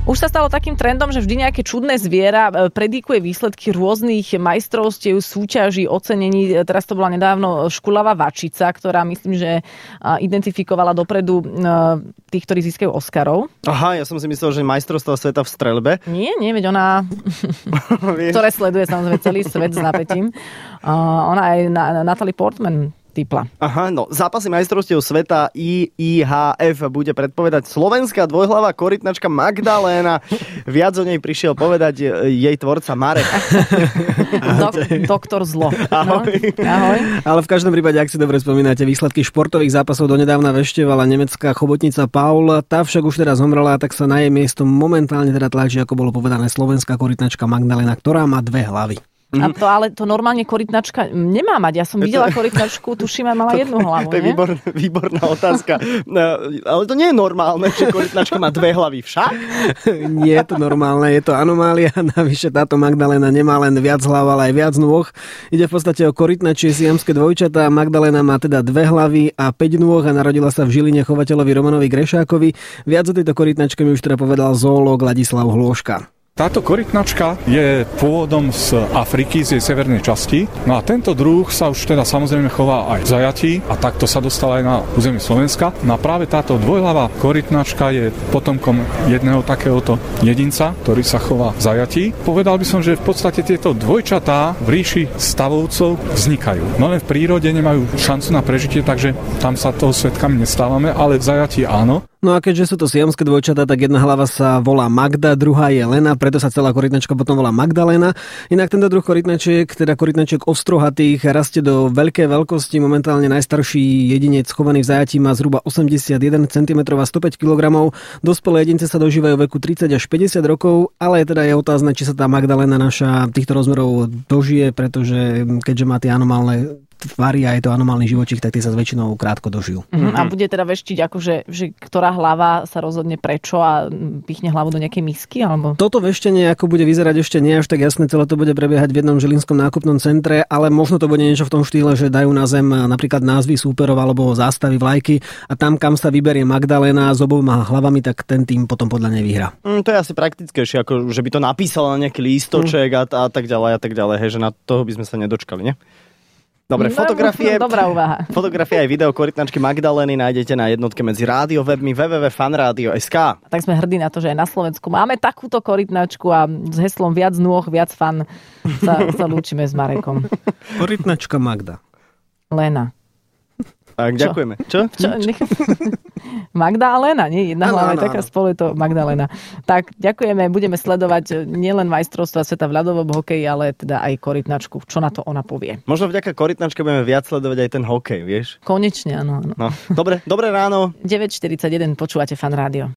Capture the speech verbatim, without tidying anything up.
Už sa stalo takým trendom, že vždy nejaké čudné zviera predikuje výsledky rôznych majstrovstiev, súťaží, ocenení. Teraz to bola nedávno škulavá vačica, ktorá myslím, že identifikovala dopredu tých, ktorí získajú Oscarov. Aha, ja som si myslel, že majstrovstvá sveta v streľbe. Nie, nie, veď ona, ktoré sleduje samozrejme celý svet s napätím. Ona aj Natalie Portman typla. Aha, no zápasy majstrovstiev sveta í í há ef bude predpovedať slovenská dvojhlavá korytnačka Magdaléna. Viac o nej prišiel povedať jej tvorca Marek. Dok- doktor Zlo. Ahoj. No? Ahoj. Ale v každom prípade, ak si dobre spomínate, výsledky športových zápasov donedávna veštievala nemecká chobotnica Paul. Tá však už teraz zomrela, tak sa na jej miesto momentálne teda tlačí, ako bolo povedané, slovenská korytnačka Magdaléna, ktorá má dve hlavy. A to, ale to normálne korytnačka nemá mať. Ja som videla korytnačku, tuším, aj mala jednu hlavu. To je výbor, výborná otázka. No, ale to nie je normálne, že korytnačka má dve hlavy však? Nie je to normálne, je to anomália. Navyše táto Magdaléna nemá len viac hlav, ale aj viac nôh. Ide v podstate o korytnačie siamské dvojčatá. Magdaléna má teda dve hlavy a päť nôh a narodila sa v Žiline chovateľovi Romanovi Grešákovi. Viac o tejto korytnačke mi už teda povedal zoológ Ladislav Hlôška. Táto korytnačka je pôvodom z Afriky, z jej severnej časti. No a tento druh sa už teda samozrejme chová aj v zajatí a takto sa dostala aj na územie Slovenska. No a práve táto dvojhlavá korytnačka je potomkom jedného takéhoto jedinca, ktorý sa chová v zajatí. Povedal by som, že v podstate tieto dvojčatá v ríši stavovcov vznikajú. No len v prírode nemajú šancu na prežitie, takže tam sa toho svedkami nestávame, ale v zajatí áno. No a keďže sú to siamské dvojčatá, tak jedna hlava sa volá Magda, druhá je Lena, preto sa celá korytnačka potom volá Magdaléna. Inak tento druh korytnačiek, teda korytnačiek ostrohatých, rastie do veľkej veľkosti. Momentálne najstarší jedinec chovaný v zajatí má zhruba osemdesiatjeden centimetrov a stopäť kilogramov. Dospelé jedince sa dožívajú veku tridsať až päťdesiat rokov, ale teda je otázne, či sa tá Magdaléna naša týchto rozmerov dožije, pretože keďže má tie anomálne tvary a je to anomálny živočík, tak tie sa väčšinou krátko dožijú. Mm, a bude teda veštiť, akože, že ktorá hlava sa rozhodne prečo a pichne hlavu do nejakej misky? Alebo... Toto veštenie, ako bude vyzerať, ešte nie až tak jasné, celé to bude prebiehať v jednom žilinskom nákupnom centre, ale možno to bude niečo v tom štýle, že dajú na zem napríklad názvy súperov alebo zástavy, vlajky a tam, kam sa vyberie Magdaléna s oboma hlavami, tak ten tým potom podľa nej vyhrá. Mm, to je asi praktickejšie, ako že by to napísal na nejaký lístoček mm. a, a tak ďalej a tak ďalej, hej, že na toho by sme sa nedočkali, ne? Dobre, fotografie, dobrá úvaha. Fotografie aj video korytnačky Magdalény nájdete na jednotke medzi rádio webmi w w w bodka fanradio bodka es ká. Tak sme hrdí na to, že aj na Slovensku máme takúto korytnačku a s heslom viac nôh, viac fan sa, sa lúčime s Marekom. Korytnačka Magda. Lena. Tak, Čo? ďakujeme. Čo? Čo? Magda a Lena, nie? Jedna hlava je taká spolu, je to Magdalena. Tak, ďakujeme, budeme sledovať nielen majstrovstvá sveta v ľadovom hokeji, ale teda aj korytnačku. Čo na to ona povie? Možno vďaka korytnačke budeme viac sledovať aj ten hokej, vieš? Konečne, áno. áno. No, dobre, dobré ráno. deväť štyridsaťjeden, počúvate Fan Rádio.